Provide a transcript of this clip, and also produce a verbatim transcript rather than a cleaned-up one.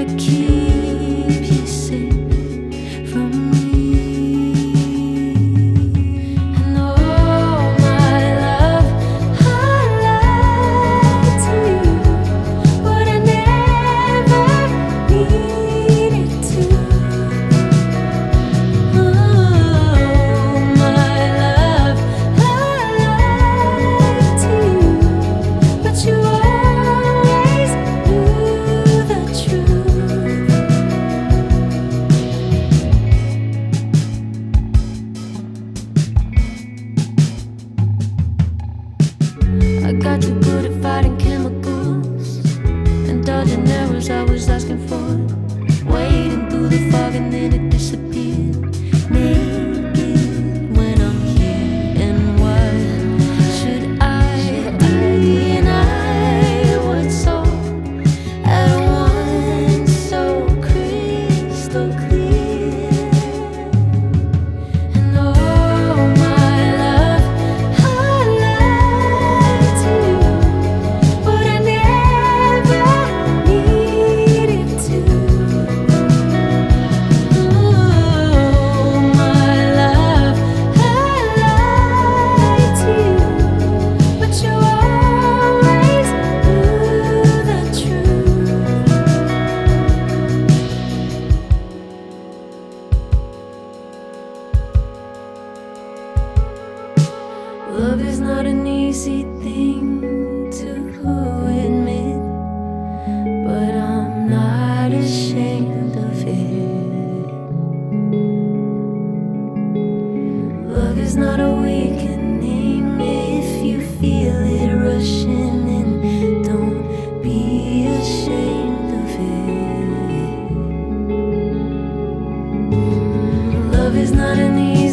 I keep you safe from me. And oh my love, I lied to you, but I never needed to. Oh my love, I lied to you, but you always knew the truth. I got too good at fighting chemicals and dodging arrows I was asking for, wading through the fog and then it disappeared. Naked when I'm here, and why should I deny what's so at once so crystal clear? And oh my love, I lied to you, but I never needed to. Oh my love, I lied to you, but you always knew the truth. Love is not an easy thing to admit, but I'm not ashamed of it. Love is not awakening if you feel it rushing in. Don't be ashamed of it. Love is not an easy